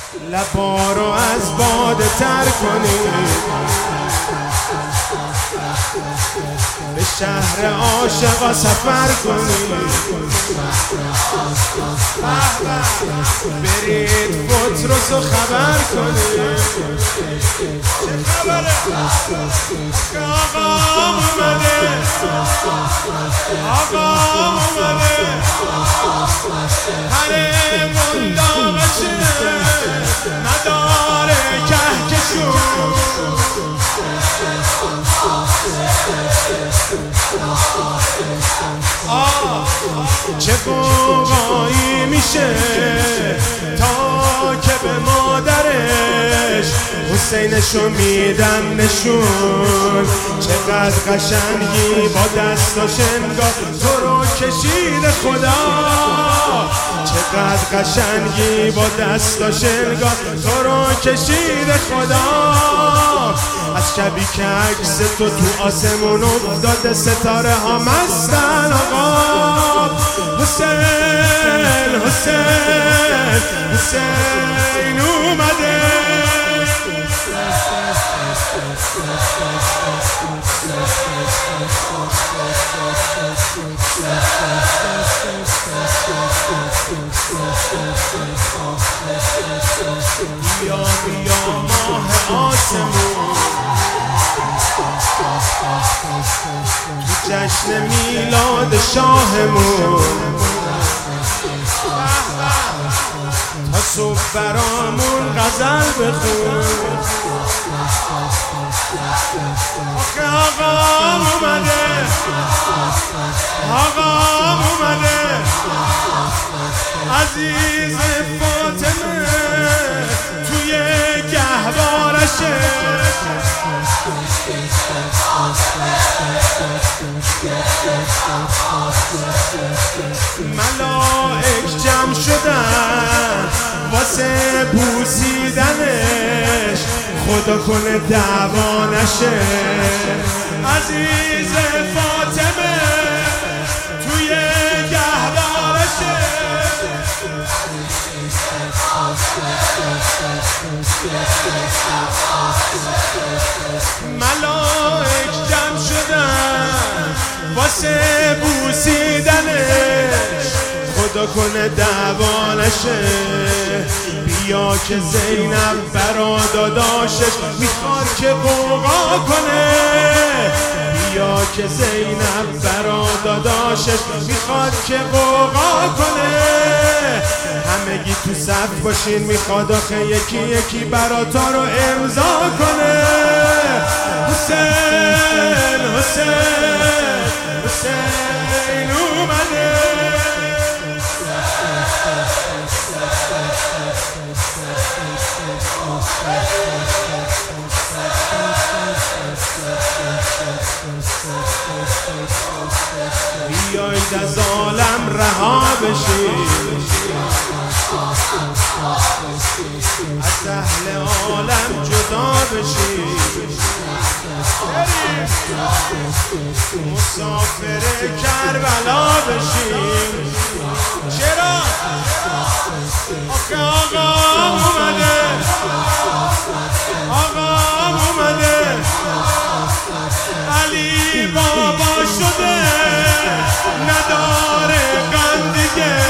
لبا رو از باده تر کنید، به شهر عاشقا سفر کنید، برید بطرسو خبر کنید. چه خبره؟ آقا اومده، آقا اومده، حرمون داغشه نداره کهکشون. چه قوقایی میشه تا که به مادرش حسینشو میدن نشون. چقدر قشنگی با دستاش انگار تو رو کشید خدا، چقدر قشنگی با دستاش انگار تو رو کشید خدا. از شبی که عکس تو آسمون افتاده ستاره ها مستن آقا. حسین حسین حسین اومده، بیا بیا ماه آسمون تو جشن میلاد شاهمون. تا صبح برامون غزل بخون. آقا اومده، آقا اومده، عزیز فاطمه توی گهوارشه. ملائک جمع شدن واسه بوسیدنش، خدا کنه دعوا نشه. عزیز فاطمه توی گهوارشه. ملائک جمع شدن واسه بوسیدنش، خدا کنه دعوا نشه. بیا که زینب برا داداشش میخواد که قوقا کنه، بیا که زینب برا داداشش میخواد که قوقا کنه. همگی تو صف باشین میخواد آخه یکی یکی براتا رو امضا کنه. حسین حسین حسین اومده، بیایید از عالم رها بشید، از اهل عالم جدا بشید. مسافر کربلا بشید. چرا؟ آقا اومده، آقا اومده، علی بابا شده نداره غم دیگه.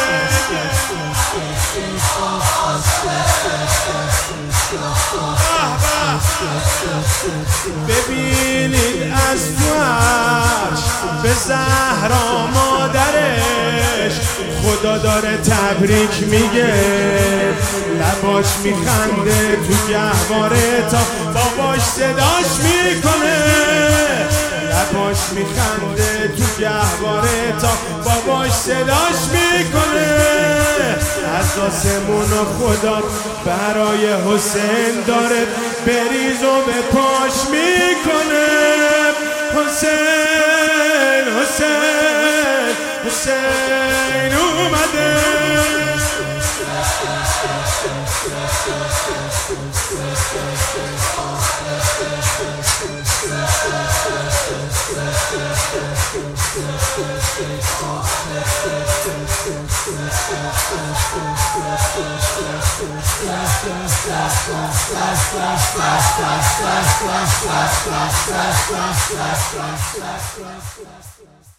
ببینید از توش به زهرا مادرش خدا داره تبریک میگه. لباش میخنده تو گهواره تا باباش صداش میکنه. لباش میخنده تو گهواره تا باباش صداش میکنه. از آسمون و خدا برای حسین داره بریز و به پاش میکنه. حسین حسین حسین اومده. Flash.